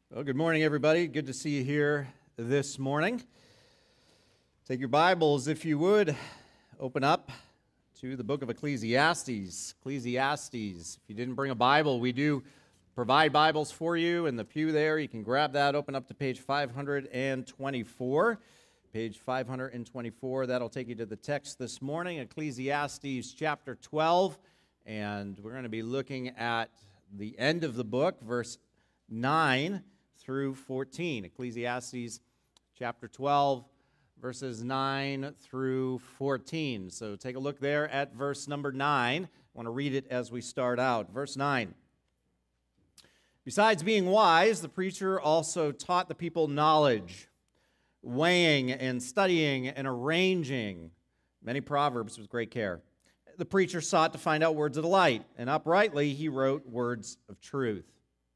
Well, good morning, everybody. Good to see you here this morning. Take your Bibles, if you would, open up to the book of Ecclesiastes. Ecclesiastes. If you didn't bring a Bible, we do provide Bibles for you in the pew there. You can grab that, open up to page 524. Page 524, that'll take you to the text this morning, Ecclesiastes chapter 12. And we're going to be looking at the end of the book, verse 9 through 14. Ecclesiastes chapter 12, verses 9 through 14. So take a look there at verse number 9. I want to read it as we start out. Verse 9. Besides being wise, the preacher also taught the people knowledge, weighing and studying and arranging many proverbs with great care. The preacher sought to find out words of delight, and uprightly he wrote words of truth.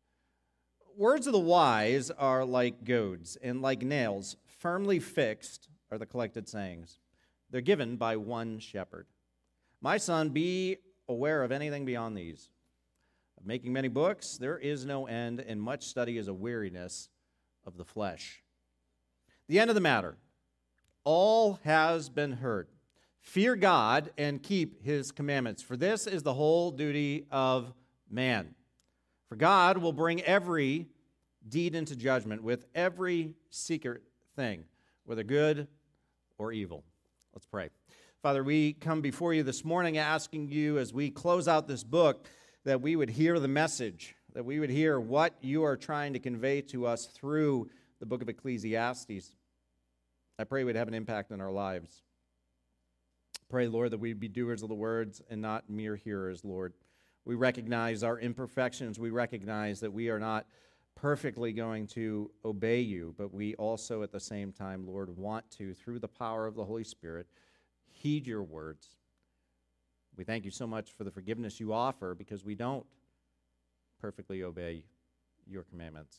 Words of the wise are like goads, and like nails, firmly fixed are the collected sayings. They're given by one shepherd. My son, be aware of anything beyond these. Of making many books, there is no end, and much study is a weariness of the flesh. The end of the matter, all has been heard. Fear God and keep his commandments, for this is the whole duty of man. For God will bring every deed into judgment with every secret thing, whether good or evil. Let's pray. Father, we come before you this morning asking you as we close out this book that we would hear the message, that we would hear what you are trying to convey to us through the book of Ecclesiastes. I pray we'd have an impact in our lives. Pray, Lord, that we'd be doers of the words and not mere hearers, Lord. We recognize our imperfections. We recognize that we are not perfectly going to obey you, but we also at the same time, Lord, want to, through the power of the Holy Spirit, heed your words. We thank you so much for the forgiveness you offer because we don't perfectly obey your commandments.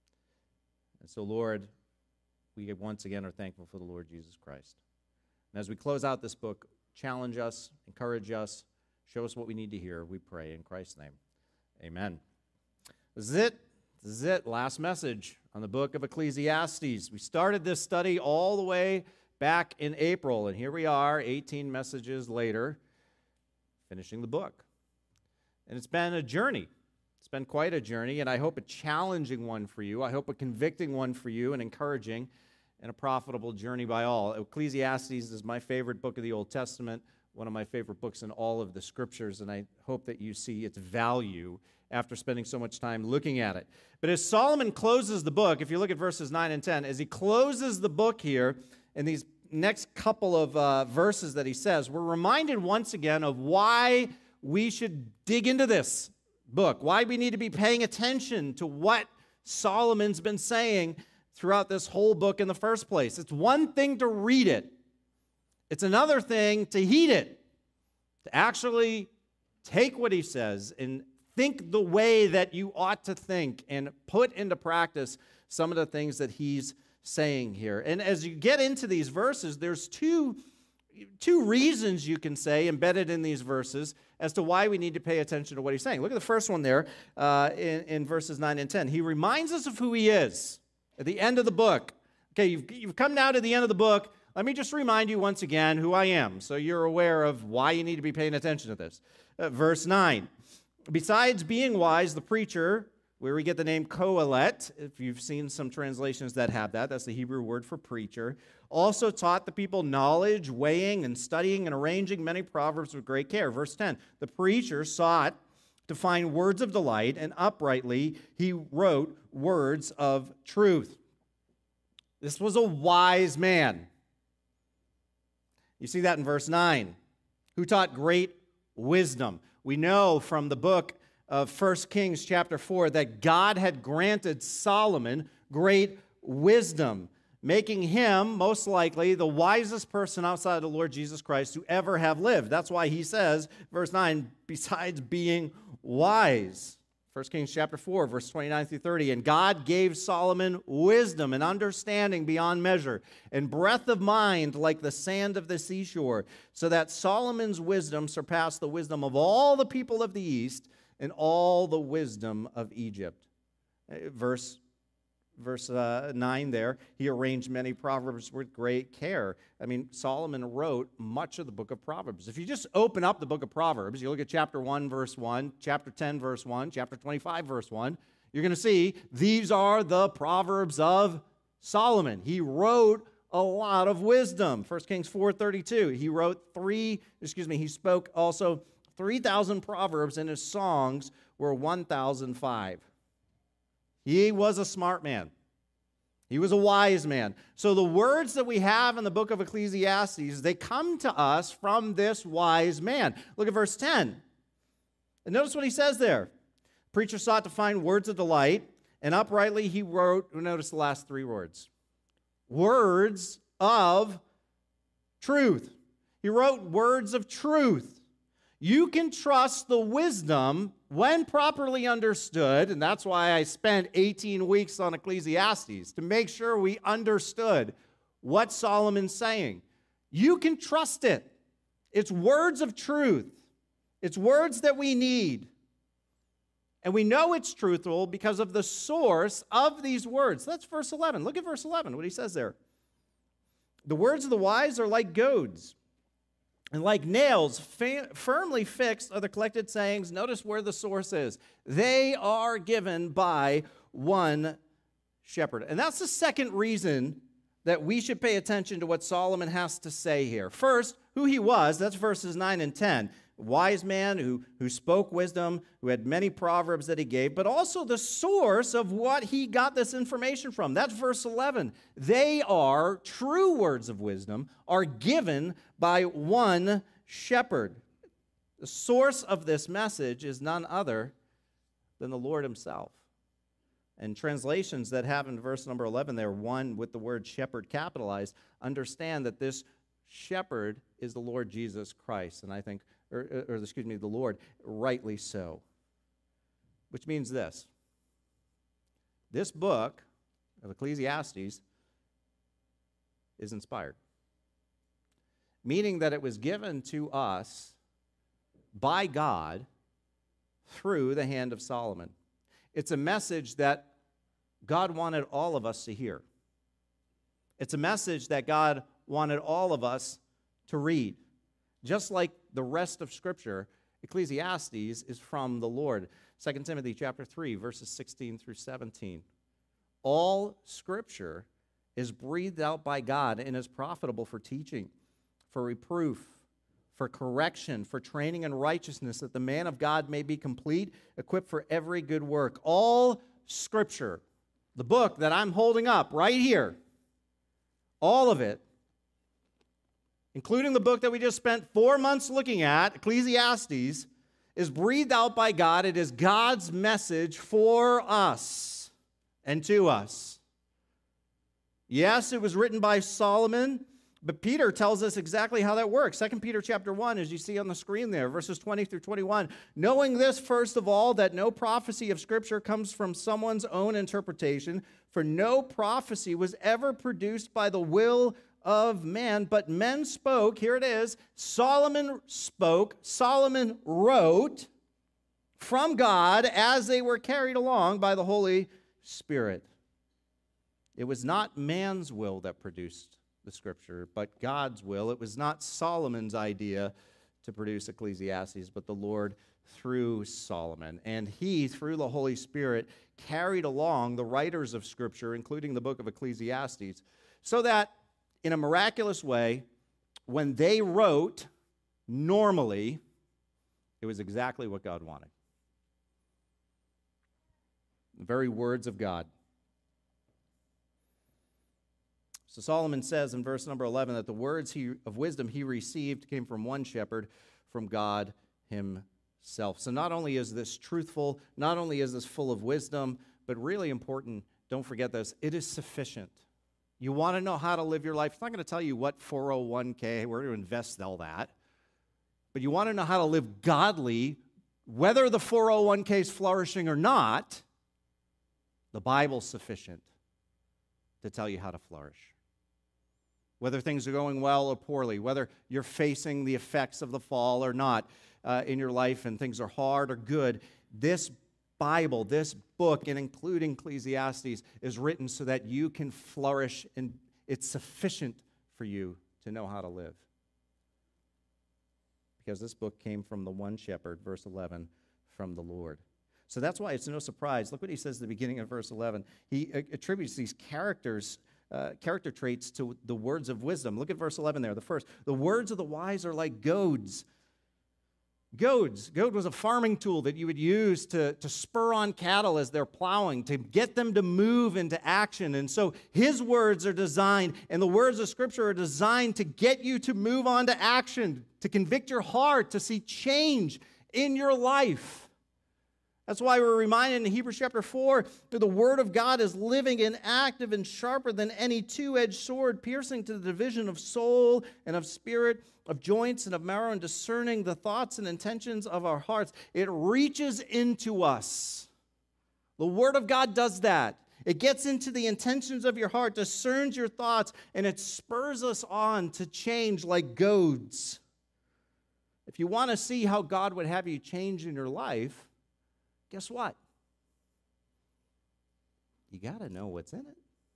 And so, Lord, we once again are thankful for the Lord Jesus Christ. And as we close out this book, challenge us, encourage us, show us what we need to hear, we pray in Christ's name. Amen. This is it. Last message on the book of Ecclesiastes. We started this study all the way back in April, and here we are, 18 messages later, finishing the book. And it's been a journey. It's been quite a journey, and I hope a challenging one for you. I hope a convicting one for you, and encouraging, and a profitable journey by all. Ecclesiastes is my favorite book of the Old Testament, one of my favorite books in all of the Scriptures, and I hope that you see its value after spending so much time looking at it. But as Solomon closes the book, if you look at verses 9 and 10, as he closes the book here, in these next couple of verses that he says, we're reminded once again of why we should dig into this book, why we need to be paying attention to what Solomon's been saying throughout this whole book in the first place. It's one thing to read it. It's another thing to heed it, to actually take what he says and think the way that you ought to think and put into practice some of the things that he's saying here. And as you get into these verses, there's two reasons you can say embedded in these verses as to why we need to pay attention to what he's saying. Look at the first one there in verses 9 and 10. He reminds us of who he is at the end of the book. Okay, you've come now to the end of the book. Let me just remind you once again who I am, so you're aware of why you need to be paying attention to this. Verse 9. Besides being wise, the preacher, where we get the name Kohelet, if you've seen some translations that have that, that's the Hebrew word for preacher, also taught the people knowledge, weighing, and studying and arranging many proverbs with great care. Verse 10, the preacher sought to find words of delight, and uprightly he wrote words of truth. This was a wise man. You see that in verse 9, who taught great wisdom. We know from the book of 1 Kings chapter 4 that God had granted Solomon great wisdom, making him, most likely, the wisest person outside of the Lord Jesus Christ to ever have lived. That's why he says, verse 9, besides being wise. 1 Kings chapter 4, verse 29 through 30. And God gave Solomon wisdom and understanding beyond measure, and breadth of mind like the sand of the seashore, so that Solomon's wisdom surpassed the wisdom of all the people of the east and all the wisdom of Egypt. Verse verse 9 there, he arranged many proverbs with great care. I mean, Solomon wrote much of the book of Proverbs. If you just open up the book of Proverbs, you look at chapter 1, verse 1, chapter 10, verse 1, chapter 25, verse 1, you're going to see these are the Proverbs of Solomon. He wrote a lot of wisdom. 1 Kings 4:32. He spoke also 3,000 proverbs, and his songs were 1,005. He was a smart man. He was a wise man. So the words that we have in the book of Ecclesiastes, they come to us from this wise man. Look at verse 10. And notice what he says there. Preacher sought to find words of delight, and uprightly he wrote, notice the last three words, words of truth. He wrote words of truth. You can trust the wisdom when properly understood, and that's why I spent 18 weeks on Ecclesiastes, to make sure we understood what Solomon's saying. You can trust it. It's words of truth. It's words that we need. And we know it's truthful because of the source of these words. That's verse 11. Look at verse 11, what he says there. The words of the wise are like goads, and like nails firmly fixed are the collected sayings. Notice where the source is. They are given by one shepherd. And that's the second reason that we should pay attention to what Solomon has to say here. First, who he was, that's verses 9 and 10. A wise man who spoke wisdom, who had many proverbs that he gave, but also the source of what he got this information from. That's verse 11. They are, true words of wisdom, are given by one shepherd. The source of this message is none other than the Lord himself. And translations that have in verse number 11 there, one with the word shepherd capitalized, understand that this shepherd is the Lord Jesus Christ. And I think, the Lord, rightly so. Which means this. This book of Ecclesiastes is inspired. Meaning that it was given to us by God through the hand of Solomon. It's a message that God wanted all of us to hear. It's a message that God wanted all of us to read. Just like the rest of Scripture, Ecclesiastes is from the Lord. 2 Timothy chapter 3, verses 16 through 17. All Scripture is breathed out by God and is profitable for teaching, for reproof, for correction, for training in righteousness, that the man of God may be complete, equipped for every good work. All Scripture, the book that I'm holding up right here, all of it, including the book that we just spent 4 months looking at, Ecclesiastes, is breathed out by God. It is God's message for us and to us. Yes, it was written by Solomon, but Peter tells us exactly how that works. 2 Peter chapter 1, as you see on the screen there, verses 20 through 21. Knowing this, first of all, that no prophecy of Scripture comes from someone's own interpretation, for no prophecy was ever produced by the will of man, but men spoke, here it is, Solomon spoke, Solomon wrote from God as they were carried along by the Holy Spirit. It was not man's will that produced the Scripture, but God's will. It was not Solomon's idea to produce Ecclesiastes, but the Lord through Solomon. And he, through the Holy Spirit, carried along the writers of Scripture, including the book of Ecclesiastes, so that in a miraculous way, when they wrote, normally, it was exactly what God wanted. The very words of God. So Solomon says in verse number 11 that the words of wisdom he received came from one shepherd, from God himself. So not only is this truthful, not only is this full of wisdom, but really important, don't forget this, it is sufficient. You want to know how to live your life? It's not going to tell you what 401k, where to invest all that. But you want to know how to live godly, whether the 401k is flourishing or not, the Bible's sufficient to tell you how to flourish. Whether things are going well or poorly, whether you're facing the effects of the fall or not in your life and things are hard or good, this Bible, this book, and including Ecclesiastes, is written so that you can flourish, and it's sufficient for you to know how to live. Because this book came from the one shepherd, verse 11, from the Lord. So that's why it's no surprise. Look what he says at the beginning of verse 11. He attributes these character traits to the words of wisdom. Look at verse 11 there, the first. The words of the wise are like goads. Goad was a farming tool that you would use to spur on cattle as they're plowing, to get them to move into action. And so his words are designed, and the words of Scripture are designed to get you to move on to action, to convict your heart, to see change in your life. That's why we're reminded in Hebrews chapter 4 that the Word of God is living and active and sharper than any two-edged sword, piercing to the division of soul and of spirit, of joints and of marrow, and discerning the thoughts and intentions of our hearts. It reaches into us. The Word of God does that. It gets into the intentions of your heart, discerns your thoughts, and it spurs us on to change like goads. If you want to see how God would have you change in your life, guess what? You got to know what's in it.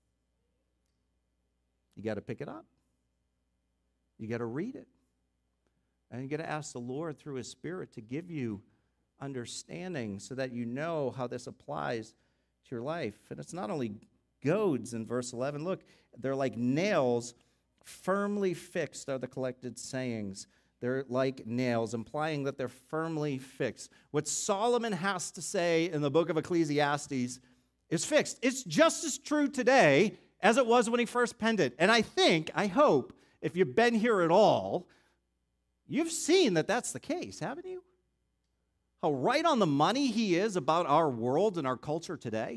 You got to pick it up. You got to read it. And you got to ask the Lord through His Spirit to give you understanding so that you know how this applies to your life. And it's not only goads in verse 11. Look, they're like nails firmly fixed are the collected sayings. They're like nails, implying that they're firmly fixed. What Solomon has to say in the book of Ecclesiastes is fixed. It's just as true today as it was when he first penned it. And I hope, if you've been here at all, you've seen that that's the case, haven't you? How right on the money he is about our world and our culture today.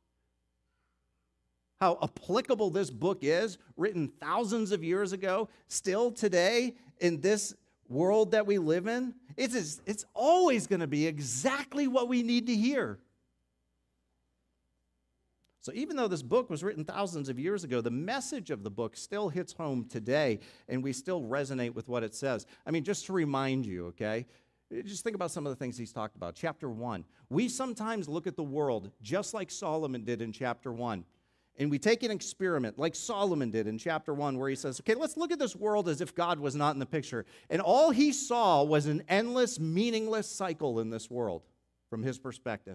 How applicable this book is, written thousands of years ago, still today in this world that we live in. It's always going to be exactly what we need to hear. So even though this book was written thousands of years ago, the message of the book still hits home today, and we still resonate with what it says. I mean, just to remind you, okay, just think about some of the things he's talked about. Chapter 1, we sometimes look at the world just like Solomon did in chapter 1. And we take an experiment like Solomon did in chapter 1 where he says, okay, let's look at this world as if God was not in the picture. And all he saw was an endless, meaningless cycle in this world from his perspective.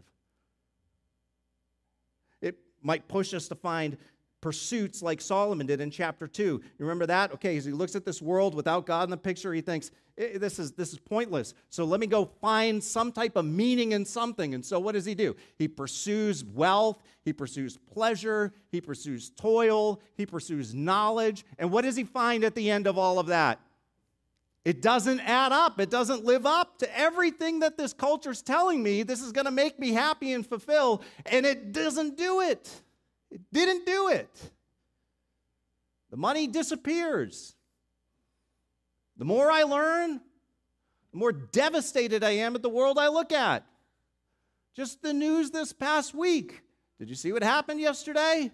It might push us to find pursuits like Solomon did in chapter 2. You remember that? Okay, as he looks at this world without God in the picture, he thinks, this is pointless. So let me go find some type of meaning in something. And so what does he do? He pursues wealth, he pursues pleasure, he pursues toil, he pursues knowledge. And what does he find at the end of all of that? It doesn't add up. It doesn't live up to everything that this culture's telling me. This is going to make me happy and fulfill. And it doesn't do it. It didn't do it. The money disappears. The more I learn, the more devastated I am at the world I look at. Just the news this past week. Did you see what happened yesterday?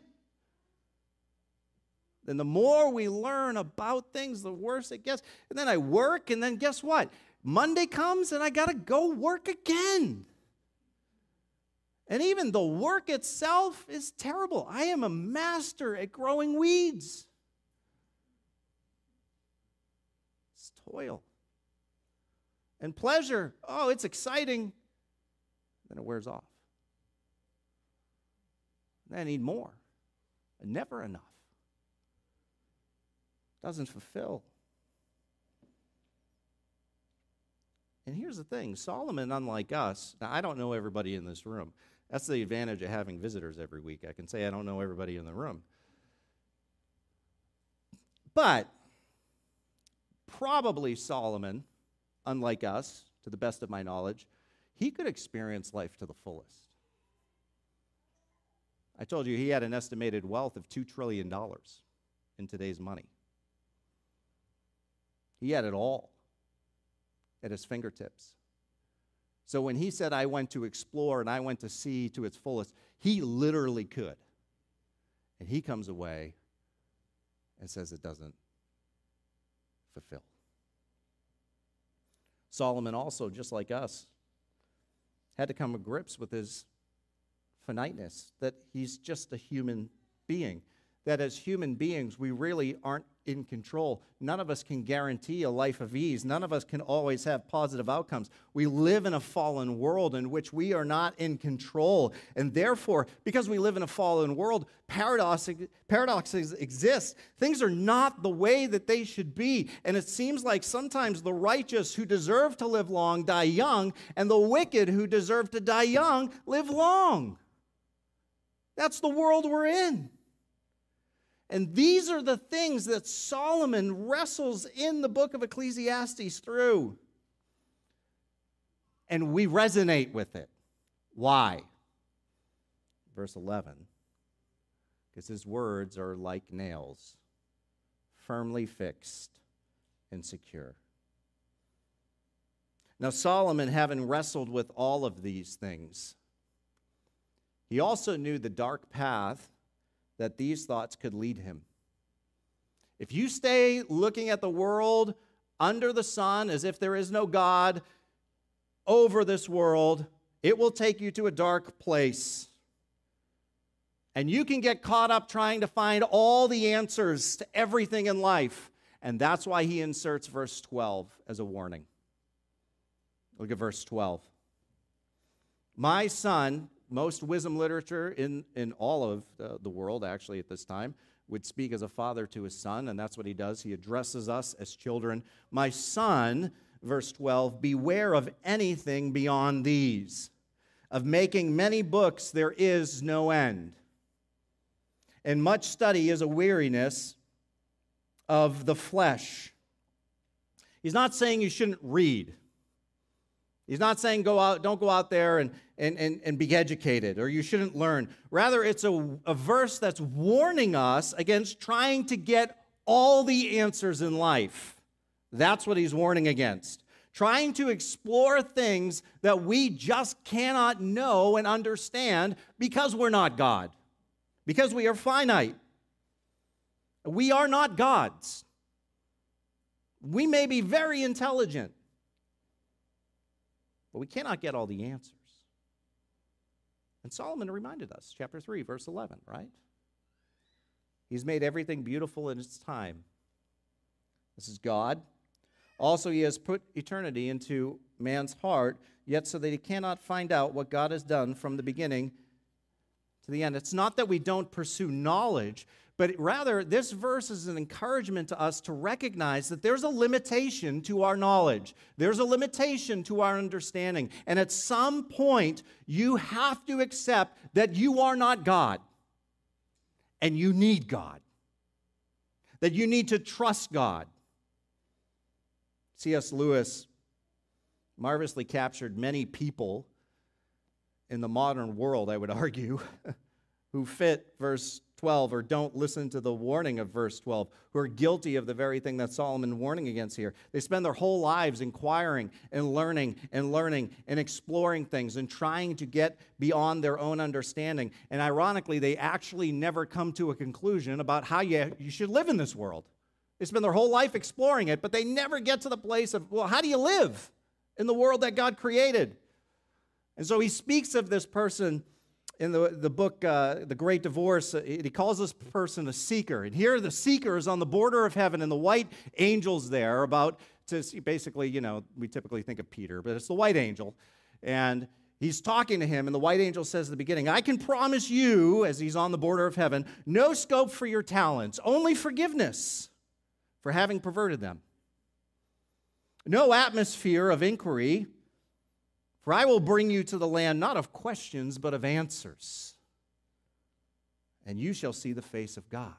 Then the more we learn about things, the worse it gets. And then I work, and then guess what? Monday comes, and I got to go work again. And even the work itself is terrible. I am a master at growing weeds. It's toil. And pleasure, oh, it's exciting. Then it wears off. Then I need more. And never enough. Doesn't fulfill. And here's the thing, Solomon, unlike us, now I don't know everybody in this room. That's the advantage of having visitors every week. I can say I don't know everybody in the room. But probably Solomon, unlike us, to the best of my knowledge, he could experience life to the fullest. I told you he had an estimated wealth of $2 trillion in today's money. He had it all at his fingertips. So when he said, I went to explore and I went to see to its fullest, he literally could. And he comes away and says it doesn't fulfill. Solomon also, just like us, had to come to grips with his finiteness, that he's just a human being, that as human beings, we really aren't in control. None of us can guarantee a life of ease. None of us can always have positive outcomes. We live in a fallen world in which we are not in control. And therefore, because we live in a fallen world, paradoxes exist. Things are not the way that they should be. And it seems like sometimes the righteous who deserve to live long die young, and the wicked who deserve to die young live long. That's the world we're in. And these are the things that Solomon wrestles in the book of Ecclesiastes through. And we resonate with it. Why? Verse 11. Because his words are like nails, firmly fixed and secure. Now, Solomon, having wrestled with all of these things, he also knew the dark path that these thoughts could lead him. If you stay looking at the world under the sun as if there is no God over this world, it will take you to a dark place. And you can get caught up trying to find all the answers to everything in life. And that's why he inserts verse 12 as a warning. Look at verse 12. My son, most wisdom literature in all of the world, actually, at this time, would speak as a father to his son, and that's what he does. He addresses us as children. My son, verse 12, beware of anything beyond these. Of making many books there is no end. And much study is a weariness of the flesh. He's not saying you shouldn't read. He's not saying don't go out there and be educated, or you shouldn't learn. Rather, it's a verse that's warning us against trying to get all the answers in life. That's what he's warning against. Trying to explore things that we just cannot know and understand because we're not God, because we are finite. We are not gods. We may be very intelligent, but we cannot get all the answers. And Solomon reminded us, chapter 3, verse 11, right? He's made everything beautiful in its time. This is God. Also, he has put eternity into man's heart, yet so that he cannot find out what God has done from the beginning to the end. It's not that we don't pursue knowledge, but rather this verse is an encouragement to us to recognize that there's a limitation to our knowledge. There's a limitation to our understanding. And at some point, you have to accept that you are not God. And you need God. That you need to trust God. C.S. Lewis marvelously captured many people in the modern world, I would argue, who fit verse 12 or don't listen to the warning of verse 12, who are guilty of the very thing that Solomon warning against here. They spend their whole lives inquiring and learning and exploring things and trying to get beyond their own understanding. And ironically, they actually never come to a conclusion about how you should live in this world. They spend their whole life exploring it, but they never get to the place of, well, how do you live in the world that God created? And so he speaks of this person in the book, The Great Divorce. He calls this person a seeker. And here the seeker is on the border of heaven, and the white angel's there about to see, basically, we typically think of Peter, but it's the white angel. And he's talking to him, and the white angel says at the beginning, I can promise you, as he's on the border of heaven, no scope for your talents, only forgiveness for having perverted them. No atmosphere of inquiry, for I will bring you to the land not of questions, but of answers. And you shall see the face of God.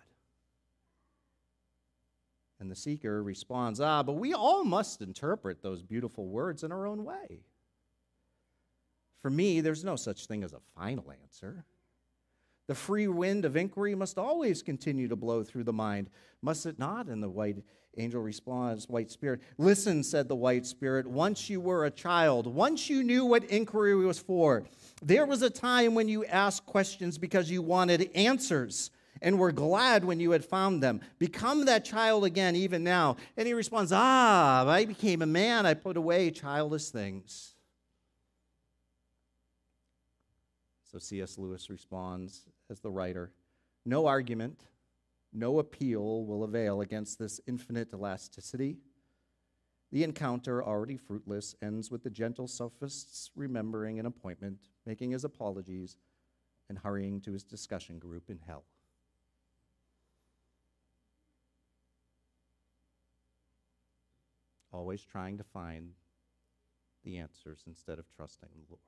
And the seeker responds, but we all must interpret those beautiful words in our own way. For me, there's no such thing as a final answer. The free wind of inquiry must always continue to blow through the mind, must it not? And the white angel responds, white spirit, listen, said the white spirit, once you were a child, once you knew what inquiry was for. There was a time when you asked questions because you wanted answers and were glad when you had found them. Become that child again, even now. And he responds, I became a man, I put away childish things. So C.S. Lewis responds as the writer, no argument, no appeal will avail against this infinite elasticity. The encounter, already fruitless, ends with the gentle sophist's remembering an appointment, making his apologies, and hurrying to his discussion group in hell. Always trying to find the answers instead of trusting the Lord.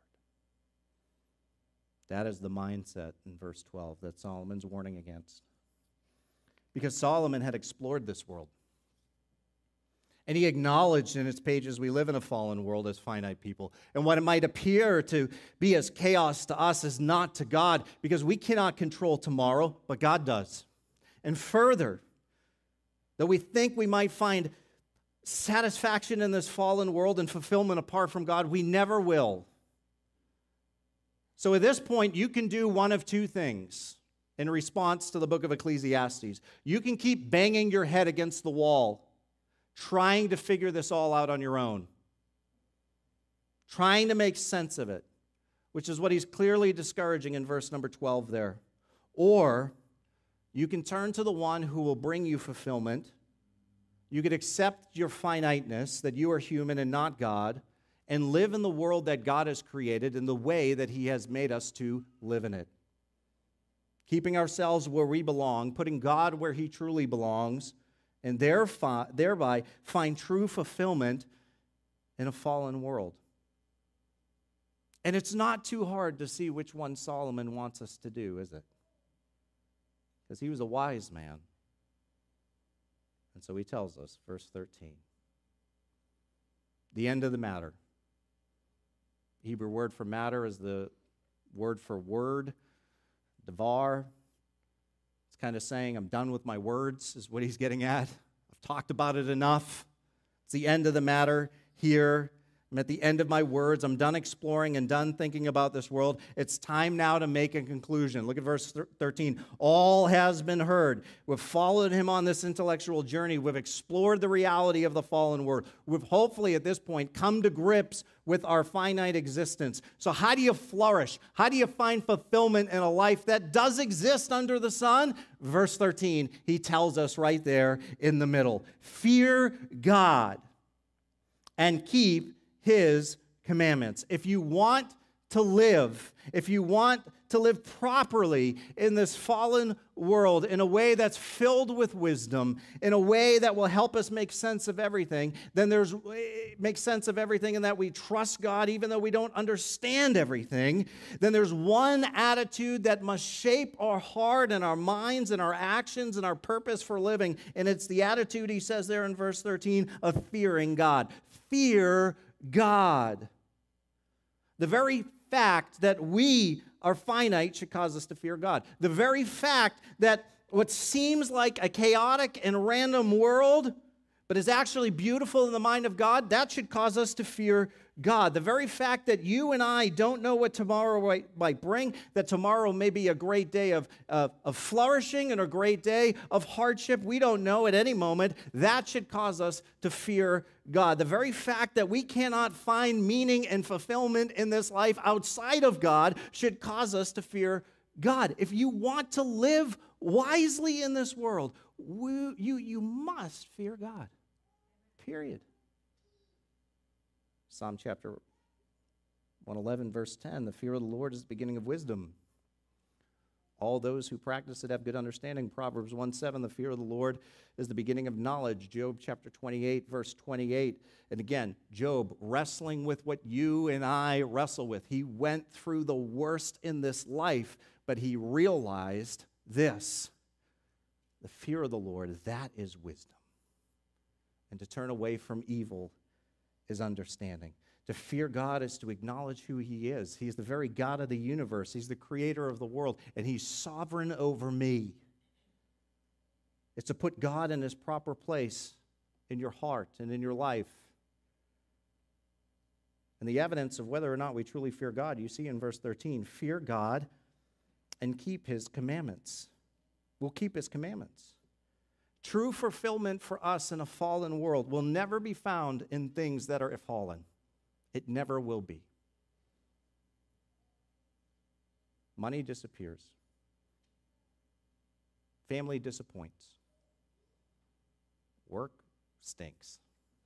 That is the mindset in verse 12 that Solomon's warning against. Because Solomon had explored this world. And he acknowledged in its pages we live in a fallen world as finite people. And what it might appear to be as chaos to us is not to God, because we cannot control tomorrow, but God does. And further, that we think we might find satisfaction in this fallen world and fulfillment apart from God, we never will. So at this point, you can do one of two things in response to the book of Ecclesiastes. You can keep banging your head against the wall, trying to figure this all out on your own, trying to make sense of it, which is what he's clearly discouraging in verse number 12 there. Or you can turn to the one who will bring you fulfillment. You could accept your finiteness, that you are human and not God, and live in the world that God has created in the way that he has made us to live in it. Keeping ourselves where we belong, putting God where he truly belongs, and thereby find true fulfillment in a fallen world. And it's not too hard to see which one Solomon wants us to do, is it? Because he was a wise man. And so he tells us, verse 13, the end of the matter. The Hebrew word for matter is the word for word, devar. It's kind of saying, I'm done with my words, is what he's getting at. I've talked about it enough. It's the end of the matter here. I'm at the end of my words. I'm done exploring and done thinking about this world. It's time now to make a conclusion. Look at verse 13. All has been heard. We've followed him on this intellectual journey. We've explored the reality of the fallen world. We've hopefully at this point come to grips with our finite existence. So how do you flourish? How do you find fulfillment in a life that does exist under the sun? Verse 13, he tells us right there in the middle. Fear God and keep his commandments. If you want to live properly in this fallen world in a way that's filled with wisdom, in a way that will help us make sense of everything, then make sense of everything in that we trust God even though we don't understand everything, then there's one attitude that must shape our heart and our minds and our actions and our purpose for living, and it's the attitude, he says there in verse 13, of fearing God. Fear God. The very fact that we are finite should cause us to fear God. The very fact that what seems like a chaotic and random world, but is actually beautiful in the mind of God, that should cause us to fear God. The very fact that you and I don't know what tomorrow might bring, that tomorrow may be a great day of flourishing and a great day of hardship, we don't know at any moment, that should cause us to fear God. The very fact that we cannot find meaning and fulfillment in this life outside of God should cause us to fear God. If you want to live wisely in this world, you must fear God. Period. Psalm chapter 111, verse 10, the fear of the Lord is the beginning of wisdom. All those who practice it have good understanding. Proverbs 1:7, the fear of the Lord is the beginning of knowledge. Job chapter 28, verse 28. And again, Job wrestling with what you and I wrestle with. He went through the worst in this life, but he realized this. The fear of the Lord, that is wisdom. And to turn away from evil is understanding. To fear God is to acknowledge who he is. He's the very God of the universe. He's the creator of the world, and he's sovereign over me. It's to put God in his proper place in your heart and in your life. And the evidence of whether or not we truly fear God, you see in verse 13, fear God and keep his commandments. We'll keep his commandments. True fulfillment for us in a fallen world will never be found in things that are fallen. It never will be. Money disappears. Family disappoints. Work stinks.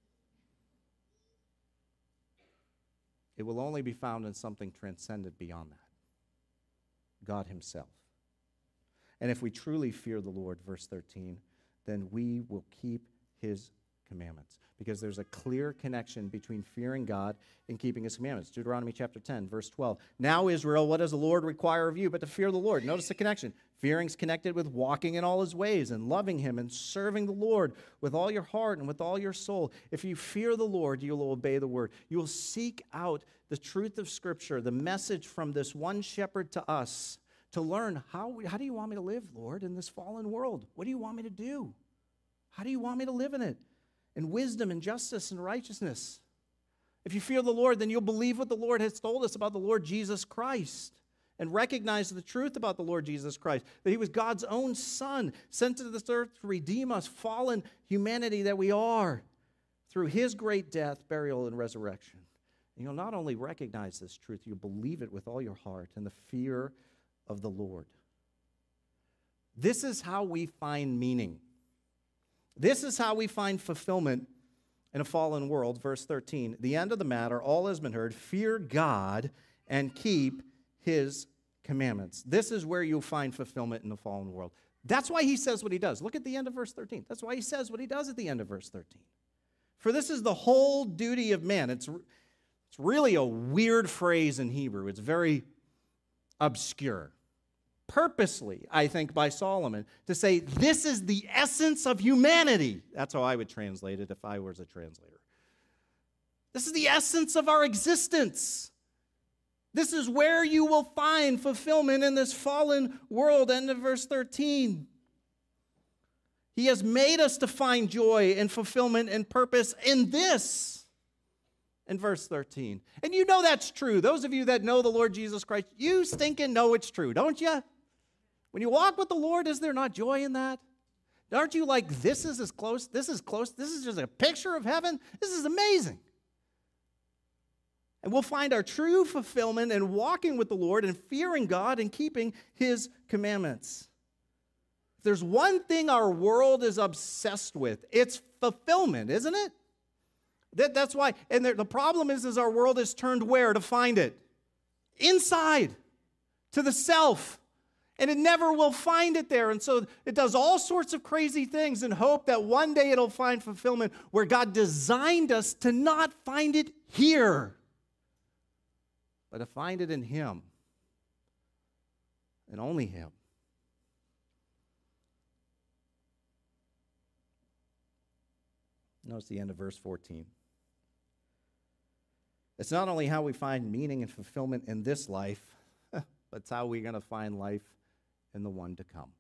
It will only be found in something transcendent beyond that, God himself. And if we truly fear the Lord, verse 13, then we will keep his commandments. Because there's a clear connection between fearing God and keeping his commandments. Deuteronomy chapter 10, verse 12. Now, Israel, what does the Lord require of you but to fear the Lord? Notice the connection. Fearing's connected with walking in all his ways and loving him and serving the Lord with all your heart and with all your soul. If you fear the Lord, you will obey the word. You will seek out the truth of Scripture, the message from this one shepherd to us, to learn how do you want me to live, Lord, in this fallen world? What do you want me to do? How do you want me to live in it? In wisdom and justice and righteousness. If you fear the Lord, then you'll believe what the Lord has told us about the Lord Jesus Christ and recognize the truth about the Lord Jesus Christ, that he was God's own Son, sent to this earth to redeem us, fallen humanity that we are, through his great death, burial, and resurrection. And you'll not only recognize this truth, you'll believe it with all your heart in the fear of the Lord. This is how we find meaning. This is how we find fulfillment in a fallen world. Verse 13, the end of the matter, all has been heard. Fear God and keep his commandments. This is where you'll find fulfillment in the fallen world. That's why he says what he does. Look at the end of verse 13. That's why he says what he does at the end of verse 13. For this is the whole duty of man. It's really a weird phrase in Hebrew. It's very obscure. Purposely, I think, by Solomon, to say this is the essence of humanity. That's how I would translate it if I was a translator. This is the essence of our existence. This is where you will find fulfillment in this fallen world. End of verse 13. He has made us to find joy and fulfillment and purpose in this. In verse 13. And you know that's true. Those of you that know the Lord Jesus Christ, you stinking know it's true, don't you? When you walk with the Lord, is there not joy in that? Aren't you like, this is as close, this is close, this is just a picture of heaven? This is amazing. And we'll find our true fulfillment in walking with the Lord and fearing God and keeping his commandments. If there's one thing our world is obsessed with, it's fulfillment, isn't it? That's why, and the problem is our world is turned where to find it? Inside, to the self. And it never will find it there. And so it does all sorts of crazy things in hope that one day it'll find fulfillment where God designed us to not find it here, but to find it in him and only him. Notice the end of verse 14. It's not only how we find meaning and fulfillment in this life, but it's how we're going to find life in the one to come.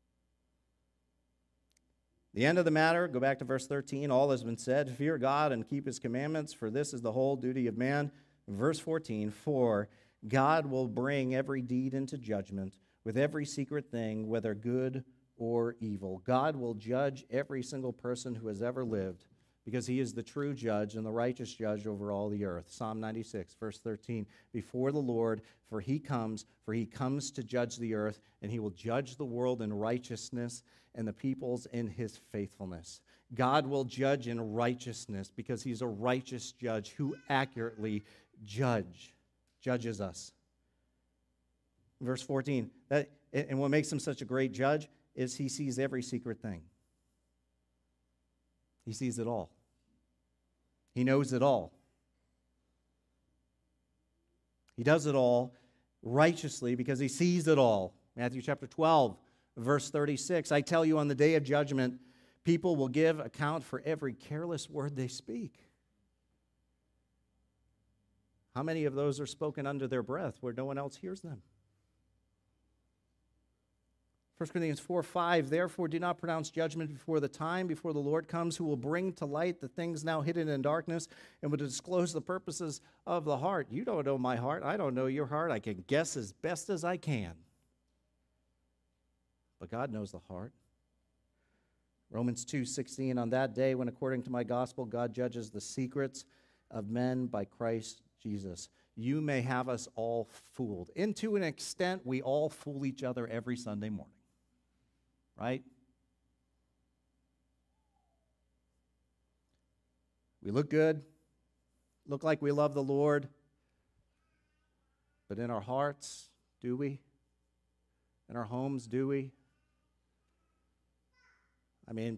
The end of the matter, go back to verse 13, all has been said, fear God and keep his commandments, for this is the whole duty of man. Verse 14, for God will bring every deed into judgment with every secret thing, whether good or evil. God will judge every single person who has ever lived, because he is the true judge and the righteous judge over all the earth. Psalm 96, verse 13, before the Lord, for he comes to judge the earth, and he will judge the world in righteousness and the peoples in his faithfulness. God will judge in righteousness because he's a righteous judge who accurately judges us. Verse 14, and what makes him such a great judge is he sees every secret thing. He sees it all. He knows it all. He does it all righteously because he sees it all. Matthew chapter 12, verse 36, I tell you, on the day of judgment, people will give account for every careless word they speak. How many of those are spoken under their breath where no one else hears them? 1 Corinthians 4:5, therefore do not pronounce judgment before the Lord comes, who will bring to light the things now hidden in darkness and will disclose the purposes of the heart. You don't know my heart. I don't know your heart. I can guess as best as I can. But God knows the heart. Romans 2:16, on that day when according to my gospel God judges the secrets of men by Christ Jesus. you may have us all fooled. And to an extent, we all fool each other every Sunday morning, right? We look good, look like we love the Lord, but in our hearts, do we? In our homes, do we? I mean,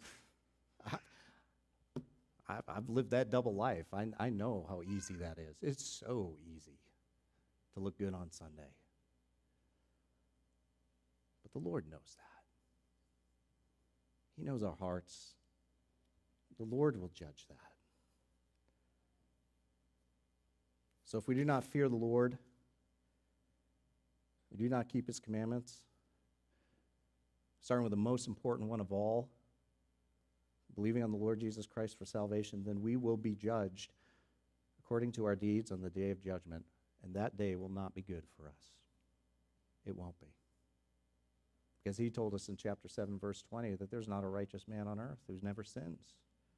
I've lived that double life. I know how easy that is. It's so easy to look good on Sunday. But the Lord knows that. He knows our hearts. The Lord will judge that. So if we do not fear the Lord, we do not keep his commandments, starting with the most important one of all, believing on the Lord Jesus Christ for salvation, then we will be judged according to our deeds on the day of judgment, and that day will not be good for us. It won't be. Because he told us in chapter 7, verse 20, that there's not a righteous man on earth who's never sins.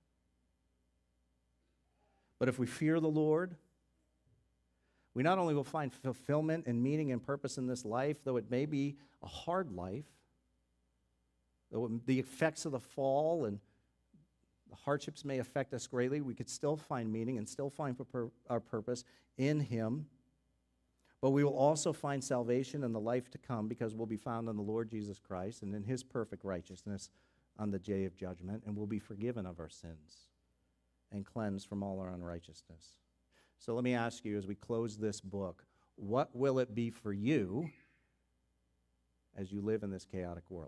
But if we fear the Lord, we not only will find fulfillment and meaning and purpose in this life, though it may be a hard life, though the effects of the fall and the hardships may affect us greatly, we could still find meaning and still find our purpose in him. But we will also find salvation in the life to come because we'll be found in the Lord Jesus Christ and in his perfect righteousness on the day of judgment, and we'll be forgiven of our sins and cleansed from all our unrighteousness. So let me ask you as we close this book, what will it be for you as you live in this chaotic world?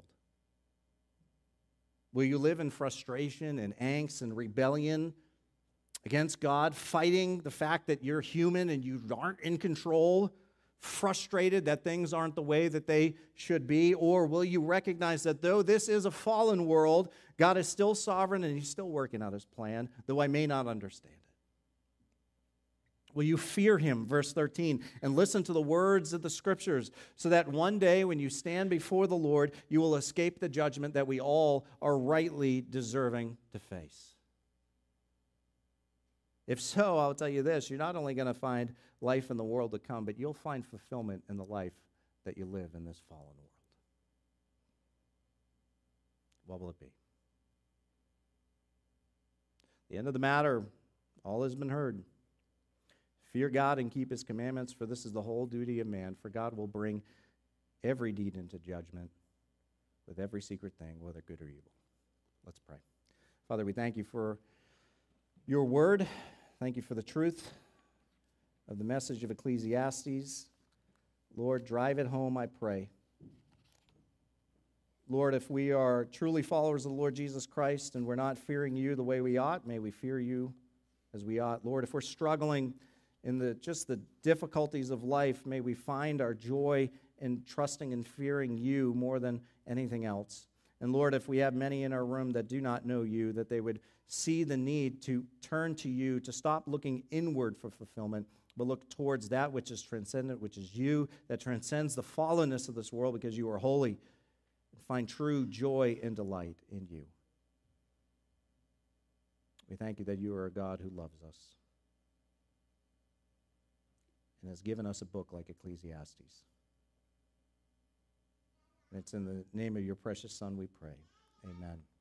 Will you live in frustration and angst and rebellion against God, fighting the fact that you're human and you aren't in control, frustrated that things aren't the way that they should be? Or will you recognize that though this is a fallen world, God is still sovereign and he's still working out his plan, though I may not understand it? Will you fear him, verse 13, and listen to the words of the Scriptures so that one day when you stand before the Lord, you will escape the judgment that we all are rightly deserving to face? If so, I'll tell you this, you're not only going to find life in the world to come, but you'll find fulfillment in the life that you live in this fallen world. What will it be? The end of the matter, all has been heard. Fear God and keep his commandments, for this is the whole duty of man. For God will bring every deed into judgment with every secret thing, whether good or evil. Let's pray. Father, we thank you for your word. Thank you for the truth of the message of Ecclesiastes. Lord, drive it home, I pray. Lord, if we are truly followers of the Lord Jesus Christ and we're not fearing you the way we ought, may we fear you as we ought. Lord, if we're struggling in just the difficulties of life, may we find our joy in trusting and fearing you more than anything else. And Lord, if we have many in our room that do not know you, that they would see the need to turn to you, to stop looking inward for fulfillment, but look towards that which is transcendent, which is you, that transcends the fallenness of this world because you are holy, and find true joy and delight in you. We thank you that you are a God who loves us and has given us a book like Ecclesiastes. And it's in the name of your precious Son we pray. Amen.